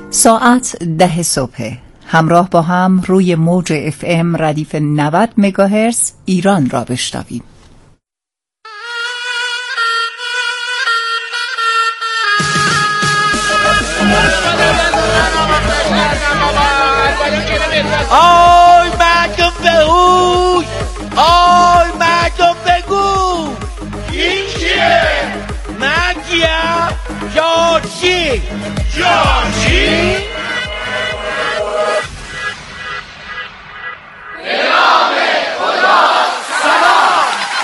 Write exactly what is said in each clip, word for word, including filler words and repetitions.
ساعت ده صبح. همراه با هم روی موج اف ام ردیف نود مگاهرتز ایران را بشنویم. آی مردم بهوش، آی مردم بگو این کیه؟ من کیم؟ جارچی جارچی؟ نام خدا سلام.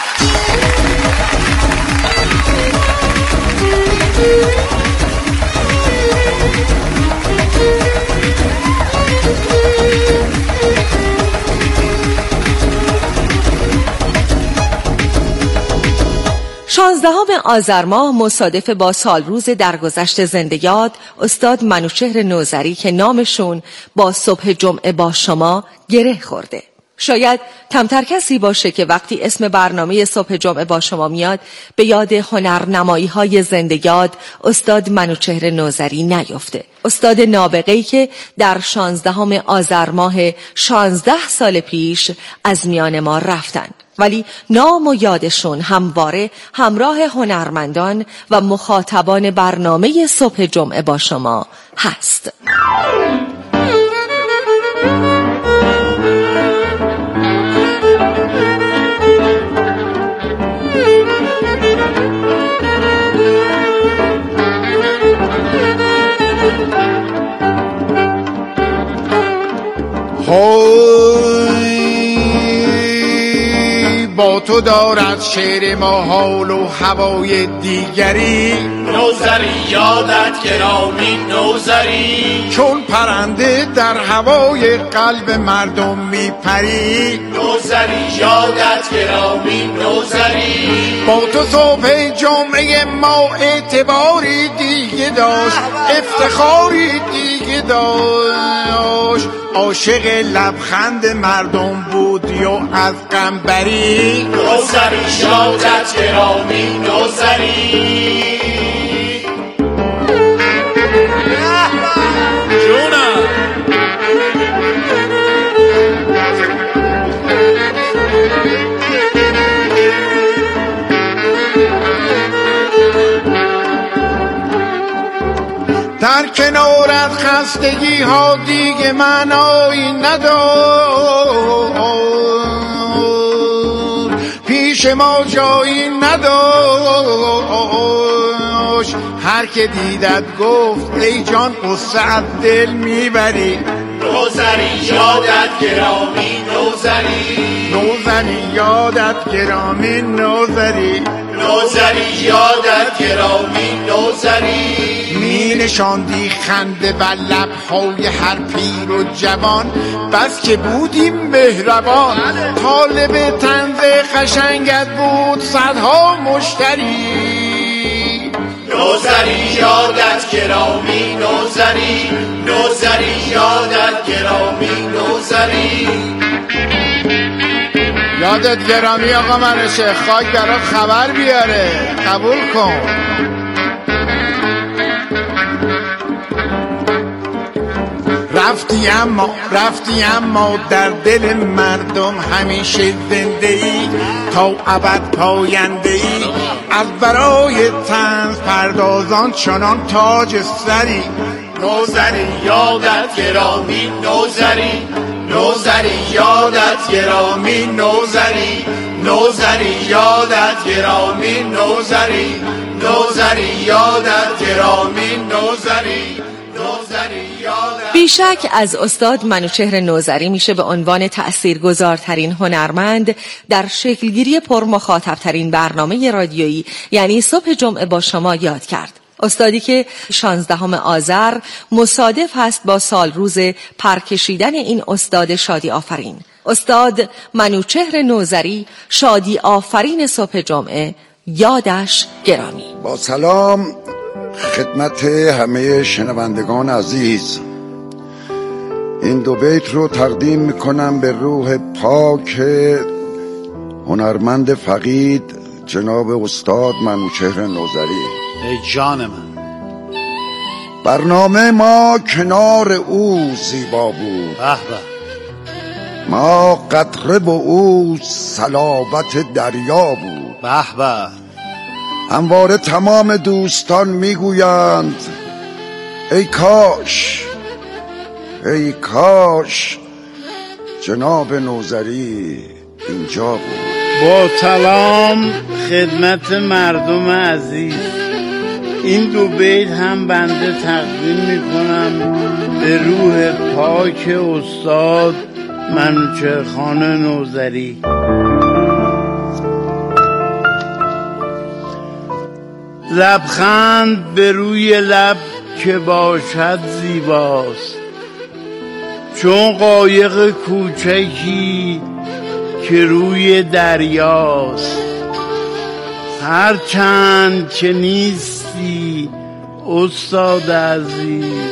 شانزدهم آذر ماه مصادف با سالروز درگذشت زنده یاد استاد منوچهر نوذری که نامشون با صبح جمعه با شما گره خورده. شاید کمتر کسی باشه که وقتی اسم برنامه صبح جمعه با شما میاد به یاد هنرنمایی های زنده یاد استاد منوچهر نوذری نیفته. استاد نابغه‌ای که در شانزدهم آذر ماه شانزده سال پیش از میان ما رفتن، ولی نام و یادشون همواره همراه هنرمندان و مخاطبان برنامه صبح جمعه با شما هست. های با تو دارد شعر ما حال و هوای دیگری، نوذری یادت گرامی نوذری، چون پرنده در هوای قلب مردم میپری، نوذری یادت گرامی نوذری. با تو صبح جمعه ما اعتباری دیگه داشت، افتخاری دیگه داشت، عاشق لبخند مردم بود یا از غم بری، نوذری یادت گرامی نوذری. جونم در کنار از خستگی ها دیگه معنایی نداشت، پیش ما جایی نداشت، هر که دیدت گفت ای جان قصه از دل میبری، نوذری یادت گرامی نوذری، نوذری یادت گرامی نوذری، نوذری یادت گرامی نوذری. می نشاندی خنده بر لب‌های هر پیر و جوان، بس که بودیم مهربان، طالب طنز قشنگت بود صدها مشتری، نوذری یادت گرامی نوذری، نوذری یادت گرامی نوذری. یادت گرامی آقا منوچهر، خاک برات خبر بیاره، قبول کن. رفتی اما رفتی اما در دل مردم همیشه زنده ای، تا ابد پاینده ای، از برای طنز پردازان چنان تاج سری، نوذری یادت گرامی نوذری، نوذری یادت گرامی نوذری، نوذری یادت گرامی نوذری، نوذری یادت گرامی نوذری، نوذری یادت. بیشک از استاد منوچهر نوذری میشه به عنوان تأثیرگذارترین هنرمند در شکلگیری پرمخاطبترین برنامه رادیویی یعنی صبح جمعه با شما یاد کرد. استادی که شانزدهم آذر مصادف هست با سالروز پرکشیدن این استاد شادی آفرین. استاد منوچهر نوذری، شادی آفرین صبح جمعه، یادش گرامی. با سلام خدمت همه شنوندگان عزیز، این دو بیت رو تقدیم میکنم به روح پاک هنرمند فقید جناب استاد منوچهر نوذری. ای جان من، برنامه ما کنار او زیبا بود. به به. ما قطره و او صلابت دریا بود. به به. همواره تمام دوستان میگویند ای کاش ای کاش جناب نوذری اینجا بود. با سلام خدمت مردم عزیز، این دو بیت هم بنده تقدیم میکنم به روح پاک استاد منوچهرخان نوذری. لبخند به روی لب که باشد زیباست، چون قایق کوچکی که روی دریاست. هر چند که نیستی استاد عزیز،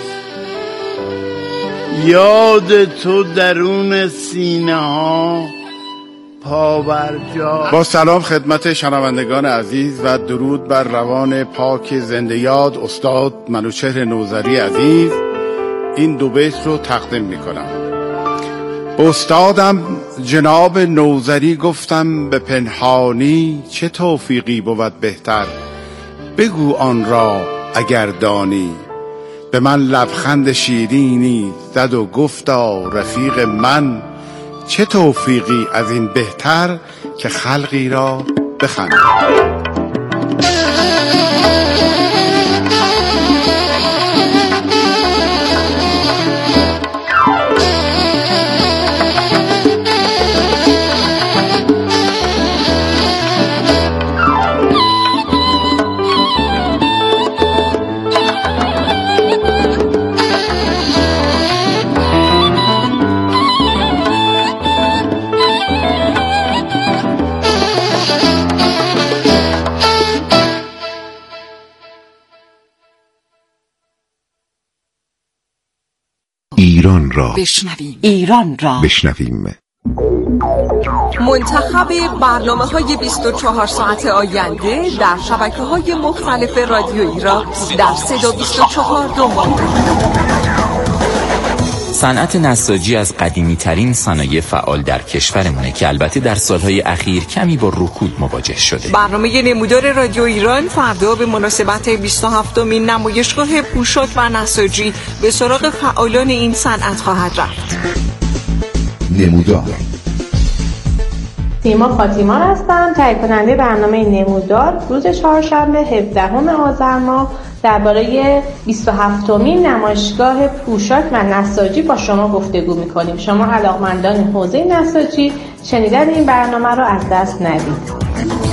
یاد تو درون سینه ها پابرجا. با سلام خدمت شنوندگان عزیز و درود بر روان پاک زنده یاد استاد منوچهر نوذری عزیز، این دو بیت رو تقدیم میکنم. استادم جناب نوذری گفتم به پنهانی، چه توفیقی بود بهتر بگو آن را اگر دانی. به من لبخند شیرینی زد و گفتا رفیق من، چه توفیقی از این بهتر که خلقی را بخند. ایران را بشنویم. ایران را بشنویم. منتخب برنامه های بیست و چهار ساعت آینده در شبکه های مختلف رادیویی را در صدا بیست و چهار دنبال صنعت نساجی از قدیمی ترین صنایع فعال در کشورمونه که البته در سالهای اخیر کمی با رکود مواجه شده. برنامه نمودار رادیو ایران فردا به مناسبت بیست و هفتمین نمایشگاه پوشاک و نساجی به سراغ فعالان این صنعت خواهد رفت. نمودار. سیما فاطیما هستم، تهیه کننده برنامه نمودار. روز چهارشنبه هفدهم آذر ماه درباره بیست و هفتمین نمایشگاه پوشاک و نساجی با شما گفتگو می‌کنیم. شما علاقمندان حوزه نساجی شنیدن این برنامه رو از دست ندید.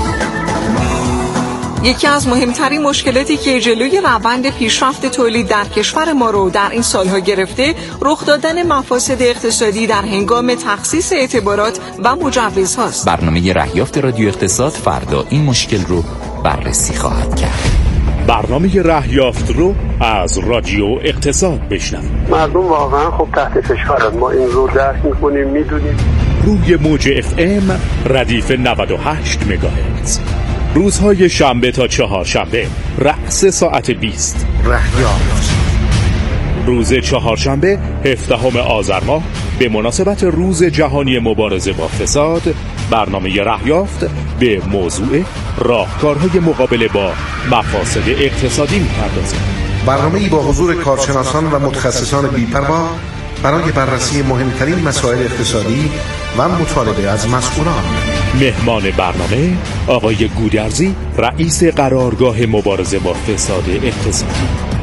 یکی از مهمترین مشکلاتی که جلوی روند پیشرفت تولید در کشور ما رو در این سالها گرفته، رخ دادن مفاسد اقتصادی در هنگام تخصیص اعتبارات و مجوزهاست. برنامه رهیافت رادیو اقتصاد فردا این مشکل رو بررسی خواهد کرد. برنامه رهیافت رو از رادیو اقتصاد بشنوید. مردم واقعا خب تحت فشارن، ما این رو درک میکنیم، میدونیم. روی موج اف ام ردیف نود و هشت مگاهرتز، روزهای شنبه تا چهارشنبه رأس ساعت بیست. رهیافت. روز چهارشنبه هفدهم آذر ماه به مناسبت روز جهانی مبارزه با فساد، برنامه رهیافت به موضوع راهکارهای مقابله با مفاسد اقتصادی می‌پردازد. برنامه‌ای با حضور کارشناسان و متخصصان بی‌پروا برای بررسی مهمترین مسائل اقتصادی و مطالبه از مسئولان. مهمان برنامه آقای گودرزی، رئیس قرارگاه مبارزه با فساد اقتصادی.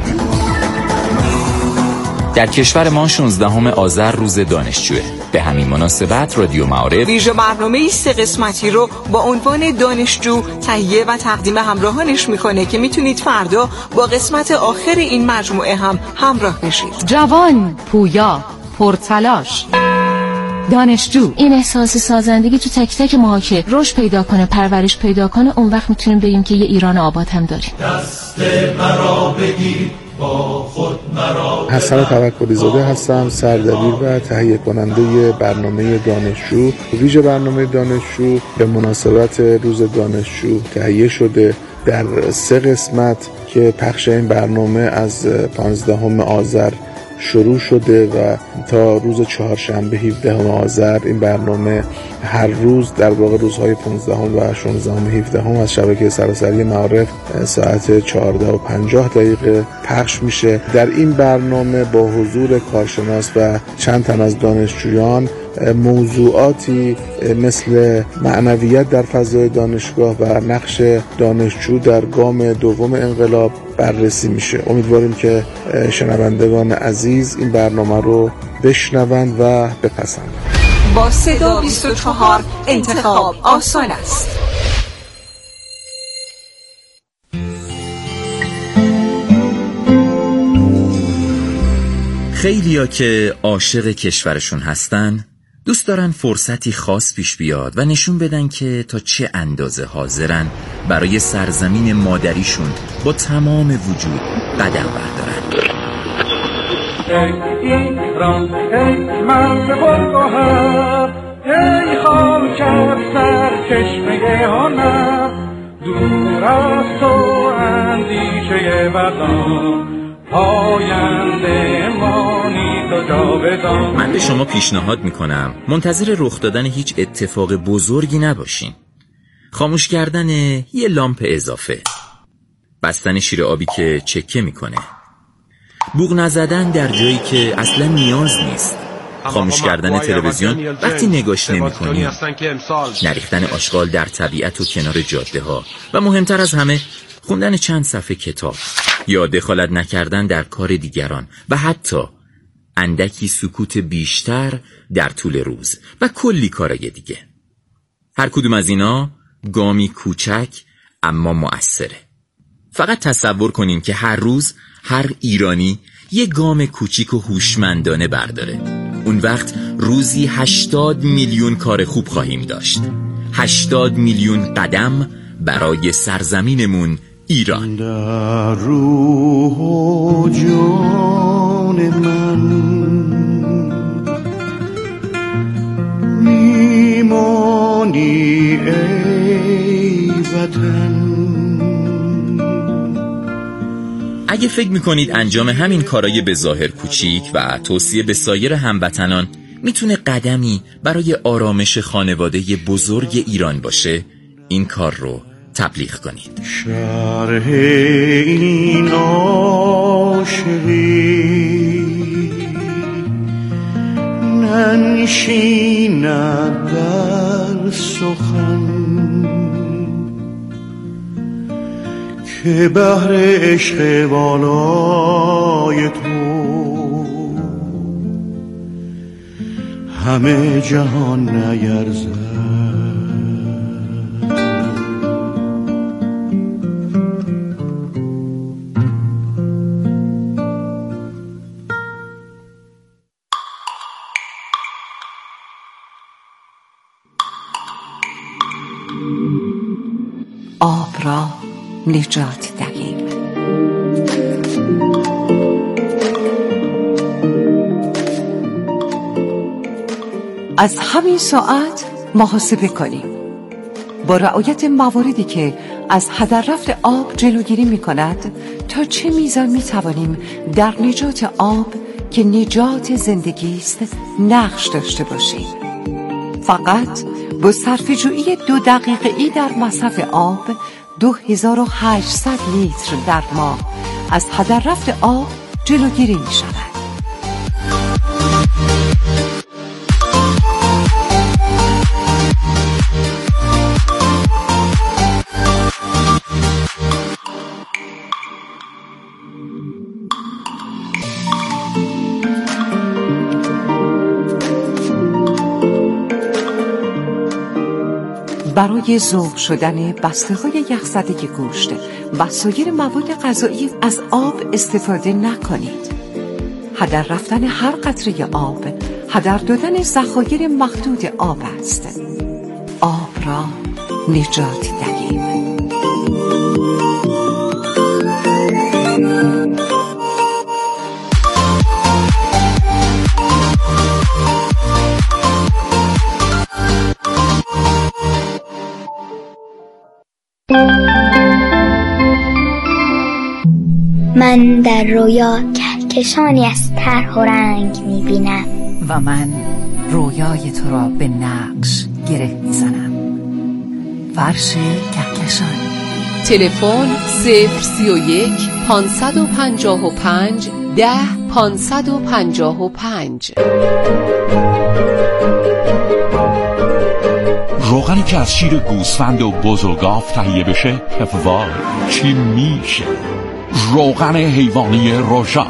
در کشور ما شانزدهم آذر روز دانشجوه. به همین مناسبت رادیو معارف ویژه برنامه سه قسمتی رو با عنوان دانشجو تهیه و تقدیم همراهانش میکنه که میتونید فردا با قسمت آخر این مجموعه هم همراه بشید. جوان، پویا، پرتلاش، دانشجو. این احساس سازندگی تو تک تک ما که رشد پیدا کنه، پرورش پیدا کنه، اون وقت میتونیم بگیم که یه ایران آباد هم داریم. دست مرا بگیر با خود مرا. حسن توکلی زاده هستم، سردبیر و تهیه کننده برنامه دانشجو. ویژه برنامه دانشجو به مناسبت روز دانشجو تهیه شده در سه قسمت که پخش این برنامه از پانزدهم آذر شروع شده و تا روز چهارشنبه هفدهم آذر این برنامه هر روز در واقع روزهای پانزدهم و شانزدهم و هفدهم از شبکه سراسری معارف ساعت چهارده و پنجاه دقیقه پخش میشه. در این برنامه با حضور کارشناس و چند تن از دانشجویان موضوعاتی مثل معنویت در فضای دانشگاه و نقش دانشجو در گام دوم انقلاب بررسی میشه. امیدواریم که شنوندگان عزیز این برنامه رو بشنوند و بپسندند. با صدا بیست و چهار انتخاب آسان است. خیلیا که عاشق کشورشون هستن دوست دارن فرصتی خاص پیش بیاد و نشون بدن که تا چه اندازه حاضرن برای سرزمین مادریشون با تمام وجود قدم بردارن. ای ایران ای مرد پرگوهر، ای خاک سرچشمه هنر، دور از تو اندیشه بدان، پاینده مانی تو جاودان. من به شما پیشنهاد میکنم منتظر رخ دادن هیچ اتفاق بزرگی نباشین. خاموش کردن یه لامپ اضافه، بستن شیر آبی که چکه میکنه، بوق نزدن در جایی که اصلا نیاز نیست، خاموش کردن تلویزیون وقتی نگاش نمی‌کنی، نریختن آشغال در طبیعت و کنار جاده ها و مهمتر از همه خوندن چند صفحه کتاب یا دخالت نکردن در کار دیگران و حتی اندکی سکوت بیشتر در طول روز و کلی کارای دیگه. هر کدوم از اینا گامی کوچک اما مؤثره. فقط تصور کنین که هر روز هر ایرانی یه گام کوچیک و هوشمندانه برداره. اون وقت روزی هشتاد میلیون کار خوب خواهیم داشت. هشتاد میلیون قدم برای سرزمینمون ایران. در روح و جان من میمانی ای وطن. اگه فکر میکنید انجام همین کارای به ظاهر کوچیک و توصیه به سایر هموطنان میتونه قدمی برای آرامش خانواده بزرگ ایران باشه، این کار رو تبلیغ کنید. شرح این عاشقی ننشیند در سخن که بحر عشق والای تو همه جهان نیرزد. آب را نجات دهیم. از همین ساعت محاسبه کنیم با رعایت مواردی که از هدر رفت آب جلوگیری می کند تا چه میزان می توانیم در نجات آب که نجات زندگی است نقش داشته باشیم. فقط با صرفه‌جویی دو دقیقه‌ای در مصرف آب دو هزار و هشتصد لیتر در ماه از هدر رفت آب جلوگیری می شود. برای ذوب شدن بسته‌های یخزده گوشت و سایر مواد غذایی از آب استفاده نکنید. هدر رفتن هر قطره آب هدر دادن ذخایر محدود آب است. آب را نجات دهیم. من در رویا کهکشانی از طرح و رنگ میبینم و من رویای تو را به نقش گره میزنم. فرش کهکشان. تلفن صفر سی و یک پانصد و پنجاه و پنج ده پانصد و پنجاه و پنج. روغنی که از شیر گوسفند و بزرگاف تهیه بشه وای چی میشه؟ روغن حیوانی روژان.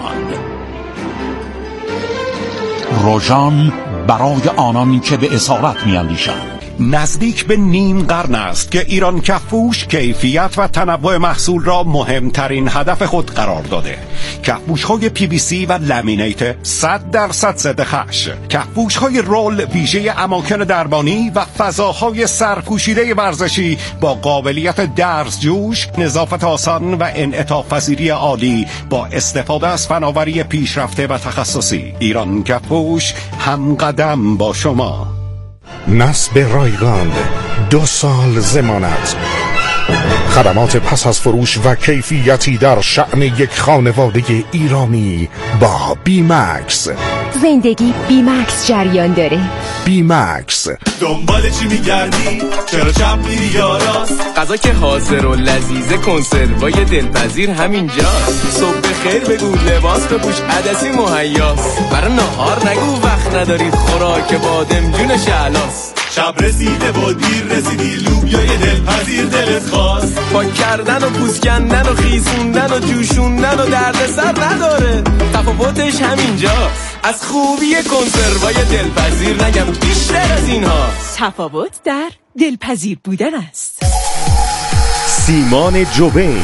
روژان برای آنانی که به اسارت میاندیشند. نزدیک به نیم قرن است که ایران کفپوش کیفیت و تنوع محصول را مهمترین هدف خود قرار داده. کفپوش‌های پی وی سی و لامینیت صد درصد ضد خش، کفپوش‌های رول ویژه اماکن درمانی و فضاهای سرپوشیده ورزشی با قابلیت درز جوش، نظافت آسان و انعطاف پذیری عالی با استفاده از فناوری پیشرفته و تخصصی. ایران کفپوش هم قدم با شما. نصب رایگان، دو سال ضمانت، خدمات پس از فروش و کیفیتی در شأن یک خانواده ایرانی با بیمکس. زندگی بیمکس جریان داره. بیمکس. دنبال چی میگردی؟ چرا چپ میری یا راست؟ غذا که حاضر و لذیذه، کنسروای دلپذیر همینجاست. صبح بخیر بگو، لباس بپوش، عدسی مهیاست. برای نهار نگو وقت ندارید، خوراک بادمجون شعلاست. شب رسیده و دیر رسیدی، لوبیای دلپذیر دلت خواست. پاک کردن و پوست کندن و خیسوندن و جوشوندن و دردسر نداره، تفاوتش همینجاست. از خوبی کنسروای دلپذیر نگم بیشتر از اینها. تفاوت در دلپذیر بودن است. سیمان جوبین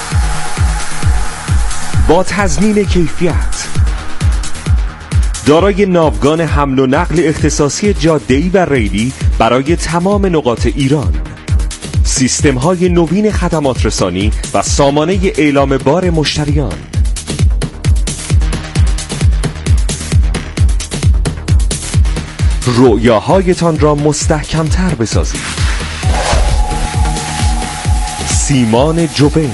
با تضمین کیفیت، دارای ناوگان حمل و نقل اختصاصی جاده‌ای و ریلی برای تمام نقاط ایران، سیستم‌های نوین خدمات رسانی و سامانه اعلام بار مشتریان. رؤیاهایتان را مستحکم‌تر بسازید. سیمان جوبین.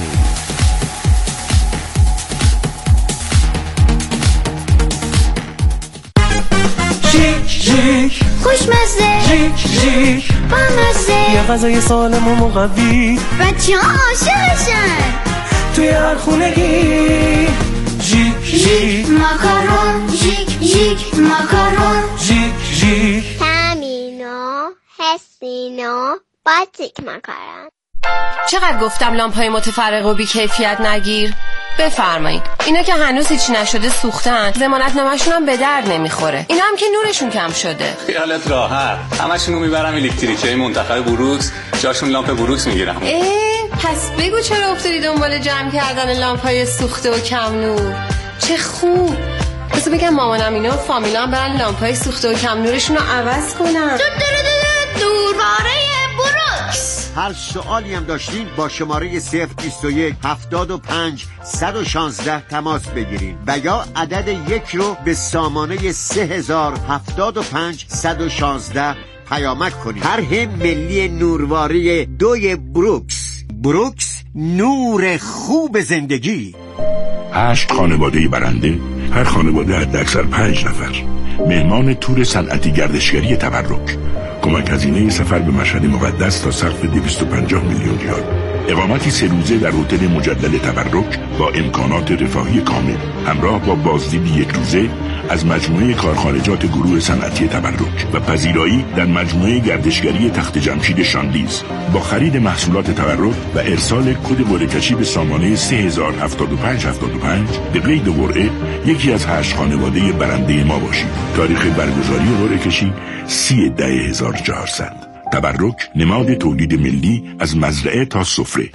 ژیک خوشمزه، ژیک ژیک بامزه، یه غذای سالم و مقوی، بچه ها عاشقشن توی هر خونگی. ژیک ژیک ماکارون، ژیک ژیک ماکارون، ژیک ژیک تامینو هستینو باتیک ماکارون. چقدر گفتم لامپای متفرق و بی کیفیت نگیر؟ بفرمایید. اینا که هنوز هیچ نشده سوختن، ضمانت نامه‌شون هم به درد نمیخوره. اینا هم که نورشون کم شده. خیالت راحت، همشونو میبرم الکتریکی منتخب بروکس، جاشون لامپ بروکس میگیرم. اه پس بگو چرا افتادی دنبال جمع کردن لامپای سوخته و کم نور؟ چه خوب. بس بگم مامانم اینا و فامیلام برن لامپای سوخته و کم نورشون رو عوض کنن. دورواره بروکس. هر سوالی هم داشتین با شماره صفر بیست و یک هفتاد و پنج صد و شانزده تماس بگیرین و یا عدد یک رو به سامانه سه هزار هفتاد و پنج صد و شانزده پیامک کنین. طرح ملی نورواری دوی بروکس. بروکس، نور خوب زندگی. هشت خانواده برنده، هر خانواده حداکثر پنج نفر. مهمان تور صنعتی گردشگری تبرک. کمک هزینه سفر به مشهد مقدس تا سقف دویست و پنجاه میلیون ریال. اقامتی سه روزه در هتل مجلل تبرک با امکانات رفاهی کامل، همراه با بازدید یک روزه از مجموعه کارخانجات گروه صنعتی تبرک و پذیرایی در مجموعه گردشگری تخت جمشید شاندیز. با خرید محصولات تبرک و ارسال کد قرعه کشی به سامانه سه هزار هفتاد و پنج هفتاد و پنج به قید قرعه یکی از هشت خانواده برنده ما باشید. تاریخ برگزاری قرعه کشی سی ده هزار و چهارصد. تبرک، نماد تولید ملی از مزرعه تا سفره.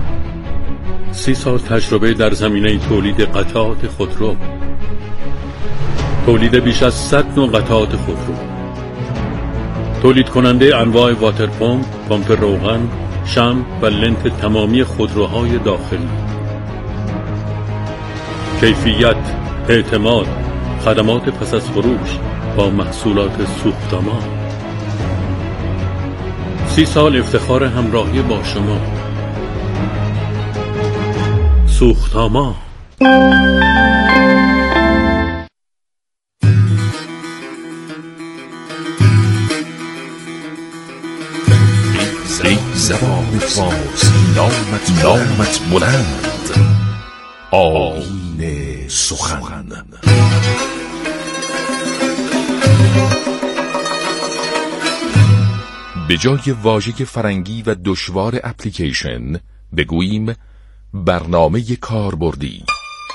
سی سال تجربه در زمینه تولید قطعات خودرو، تولید بیش از صد نوع قطعات خودرو، تولید کننده انواع واتر پمپ، پمپ روغن، شم و لنت تمامی خودروهای داخلی. کیفیت، اعتماد، خدمات پس از فروش با محصولات سوختمان. سی سال افتخار همراهی با شما. سوختاما. ای زبان فارسی نامت نامت بلند، آیین سخن. به جای واژه فرنگی و دشوار اپلیکیشن بگوییم برنامه کاربردی،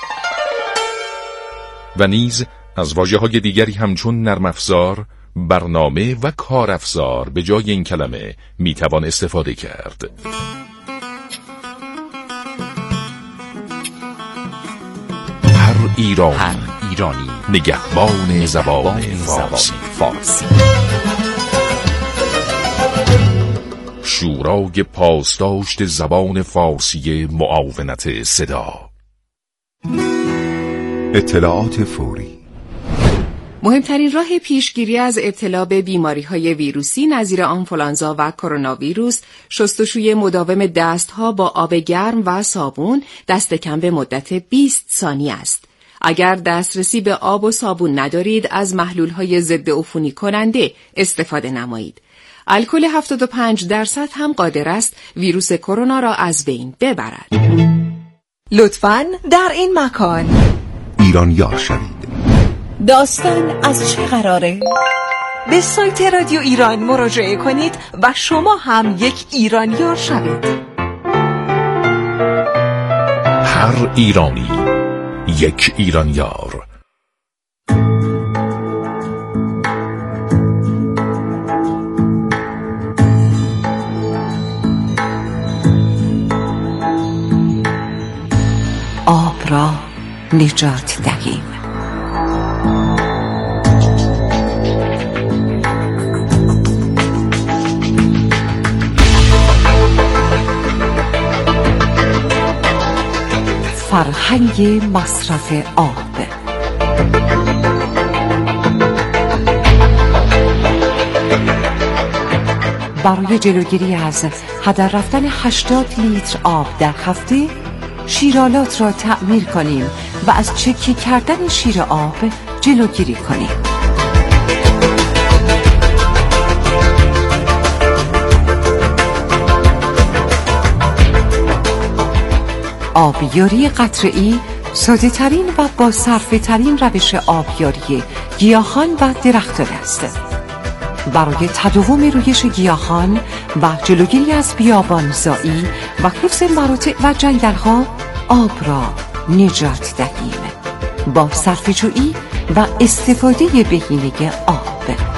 و نیز از واژه‌های دیگری همچون نرم افزار، برنامه و کارافزار به جای این کلمه میتوان استفاده کرد. هر ایرانی, هر ایرانی نگهبان زبان فارسی. فارسی شورای پاسداشت زبان فارسی معاونت صدا. اطلاعات فوری. مهمترین راه پیشگیری از ابتلا به بیماری‌های ویروسی نظیر آنفولانزا و کرونا ویروس، شستشوی مداوم دست‌ها با آب گرم و صابون دست کم به مدت بیست ثانیه است. اگر دسترسی به آب و صابون ندارید، از محلول‌های ضد عفونی کننده استفاده نمایید. الکل هفتاد و پنج درصد هم قادر است ویروس کرونا را از بین ببرد. لطفاً در این مکان ایران یار شوید. داستان از چه قراره؟ به سایت رادیو ایران مراجعه کنید و شما هم یک ایرانیار شوید. هر ایرانی یک ایرانیار. آب را نجات دهیم. فرهنگ مصرف آب. برای جلوگیری از هدر رفتن هشتاد لیتر آب در هفته، شیرالات را تعمیر کنیم و از چکه کردن شیر آب جلوگیری کنیم. آبیاری قطره‌ای ساده ترین و با صرفه ترین روش آبیاری گیاهان و درختان است. برای تداوم رویش گیاهان و جلوگیری از بیابانزایی و حفظ مراتع و جنگل‌ها، آب را نجات دهیم با صرفه‌جویی و استفاده بهینه آب.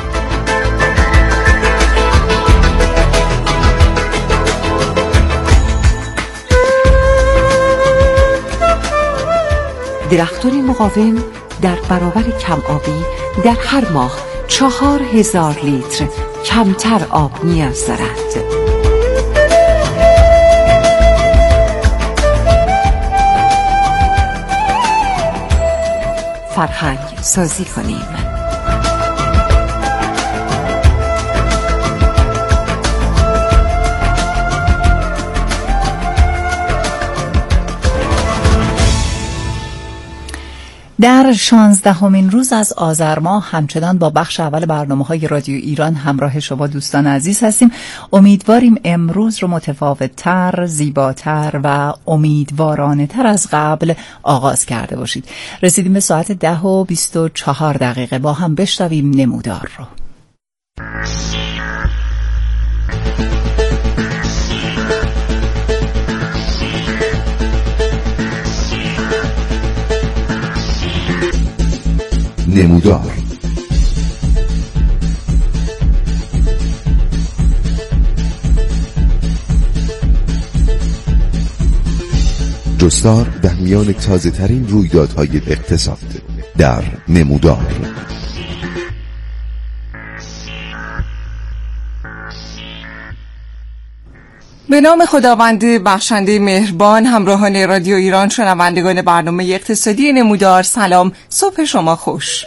درختان مقاوم در برابر کم آبی در هر ماه چهار هزار لیتر کمتر آب نیاز دارد. فرهنگ سازی کنیم. در شانزدهمین روز از آذر ماه همچنان با بخش اول برنامه‌های رادیو ایران همراه شما دوستان عزیز هستیم. امیدواریم امروز رو متفاوت‌تر، زیباتر و امیدوارانه‌تر از قبل آغاز کرده باشید. رسیدیم به ساعت ده و بیست و چهار دقیقه. با هم بشنویم نمودار رو. نمودار. جستار در میان تازه ترین رویدادهای اقتصاد در نمودار. به نام خداوند بخشنده مهربان، همراهان رادیو ایران، شنوندگان برنامه اقتصادی نمودار، سلام، صبح شما خوش.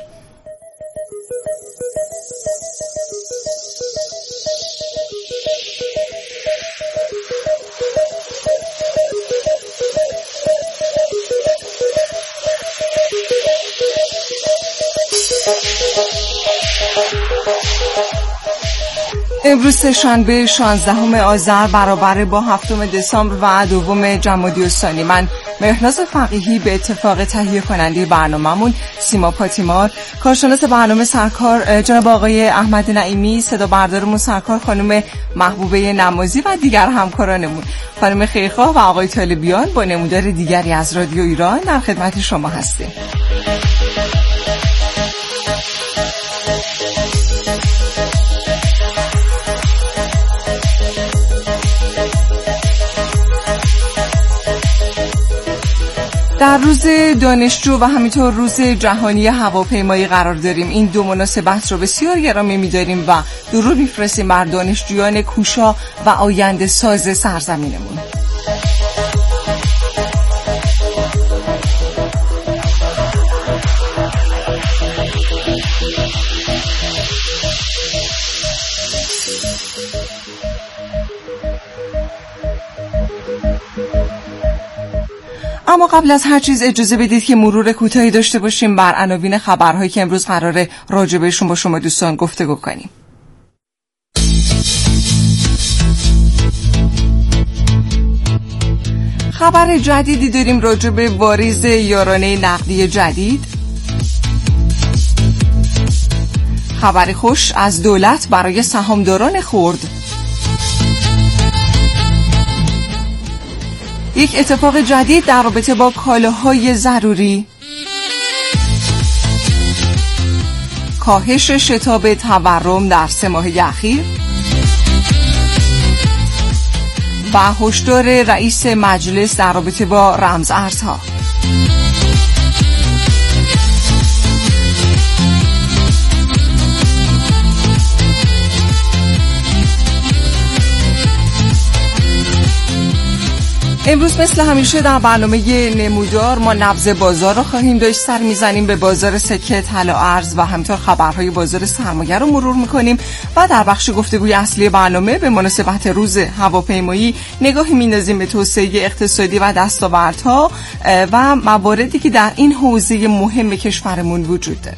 امروز سه‌شنبه شانزدهم آذر برابر با هفتم دسامبر و دوم جمادی الثانی. من مهناز فقیهی به اتفاق تهیه کننده برنامه‌مون سیما پاتیمار، کارشناس برنامه سرکار جناب آقای احمد نعیمی، صدا بردارمون سرکار خانم محبوبه نمازی و دیگر همکارانمون خانم خیرخواه و آقای طالبیان با نمودار دیگری از رادیو ایران در خدمت شما هستیم. در روز دانشجو و همینطور روز جهانی هواپیمایی قرار داریم. این دو مناسبت رو بسیار گرامی می‌داریم و درود می‌فرستیم بر دانشجویان کوشا و آینده ساز سرزمینمون. اما قبل از هر چیز اجازه بدید که مرور کوتاهی داشته باشیم بر عناوین خبرهایی که امروز قراره راجع بهشون با شما دوستان گفتگو کنیم. خبر جدیدی داریم راجع به واریز یارانه نقدی جدید. خبر خوش از دولت برای سهامداران خرد. یک اتفاق جدید در رابطه با کالاهای ضروری. کاهش شتاب تورم در سه ماه اخیر و هشدار رئیس مجلس در رابطه با رمز ارزها. امروز مثل همیشه در برنامه نمودار ما نبض بازار رو خواهیم داشت. سر میزنیم به بازار سکه، طلا، ارز و همینطور خبرهای بازار سرمایه رو مرور میکنیم و در بخش گفتگوی اصلی برنامه به مناسبت روز هواپیمایی نگاهی میندازیم به توسعه اقتصادی و دستاوردها و مواردی که در این حوزه مهم کشورمون وجود داره.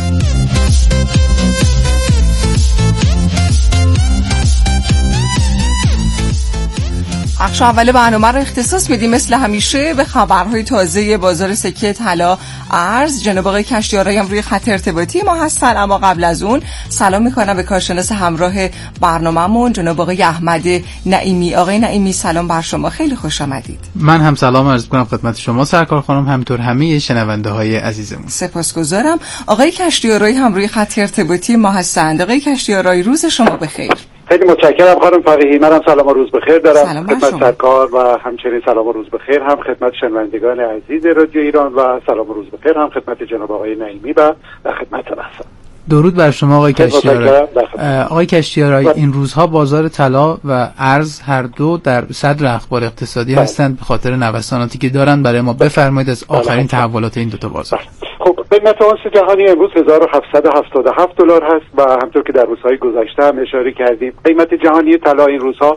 بخش اول برنامه رو اختصاص میدیم مثل همیشه به خبرهای تازه بازار سکه، طلا، ارز. جناب آقای کشتیارایی هم روی خط ارتباطی ما هستن، اما قبل از اون سلام میکنم به کارشناس همراه برنامه‌مون جناب آقای احمد نعیمی. آقای نعیمی سلام بر شما، خیلی خوش آمدید. من هم سلام عرض می‌کنم خدمت شما سرکار خانم، همینطور همه شنونده‌های عزیزمون. سپاسگزارم. آقای کشتیارایی هم روی خط ارتباطی ما هستند. آقای کشتیارایی روز شما بخیر. خیلی متشکرم خانم فقیهی. منم سلام و روز بخیر دارم خدمت سرکار و همچنین سلام و روز بخیر هم خدمت شنوندگان عزیز رادیو ایران و سلام و روز بخیر هم خدمت جناب آقای نعیمی و خدمت هستم. درود بر شما آقای کشتیارایی. آقای کشتیارایی این روزها بازار طلا و ارز هر دو در صدر اخبار اقتصادی بله. هستند به خاطر نوساناتی که دارند. برای ما بفرمایید از آخرین بله. تحولات این دو تا بازار. خب قیمت اونس جهانی امروز هزار و هفتصد و هفتاد و هفت دلار هست و همطور که در روزهای گذشته هم اشاره کردیم قیمت جهانی طلا این روزها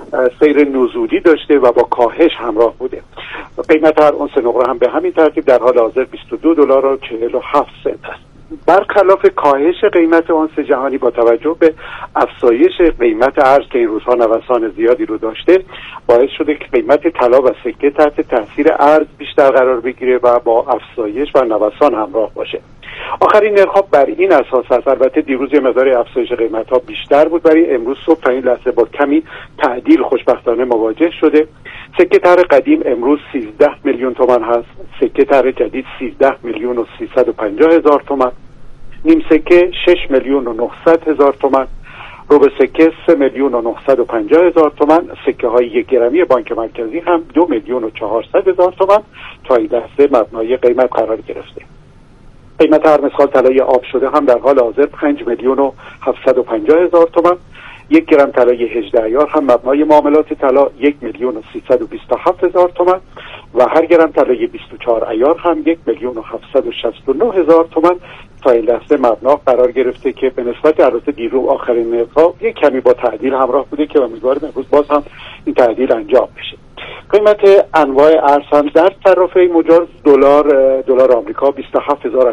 سیر نزولی داشته و با کاهش همراه بوده. قیمت هر اونس نقره هم به همین ترتیب در حال حاضر بیست و دو دلار و چهل و هفت سنت است. برخلاف کاهش قیمت اونس جهانی با توجه به افزایش قیمت ارز که این روزها نوسان زیادی رو داشته باعث شده که قیمت طلا و سکه تحت تاثیر ارز بیشتر قرار بگیره و با افزایش و نوسان همراه باشه. آخرین نرخ‌ها بر این اساس است. البته دیروز یه مقدار افزایش قیمت‌ها بیشتر بود ولی امروز صبح تا این لحظه با کمی تعدیل خوشبختانه مواجه شده. سکه طرح قدیم امروز سیزده میلیون تومان هست، سکه طرح جدید سیزده میلیون و سیصد و پنجاه هزار تومان، نیم سکه شش میلیون و نهصد هزار تومان، ربع سکه سه میلیون و نهصد و پنجاه هزار تومان، سکه های یک گرمی بانک مرکزی هم دو میلیون و چهارصد هزار تومان تا این لحظه مبنای قیمت قرار گرفته. قیمت هر مسخال طلای آب شده هم در حال حاضر پنج میلیون و هفتصد و پنجاه هزار تومان، یک گرم طلای هجده ایار هم مبنای معاملات طلا یک میلیون و سیصد و بیست و هفت هزار تومان و هر گرم طلای بیست و چهار ایار هم یک میلیون و هفتصد و شصت و نه هزار تومان تا این لحظه مبنا قرار گرفته که به نسبت البته دیرو آخرین نرخ‌ها یک کمی با تعدیل همراه بوده که امیدوارم امروز باز هم این تعدیل انجام بشه. قیمت انواع ارز هم در طرفه مجاز دلار دلار آمریکا بیست و هفت هزار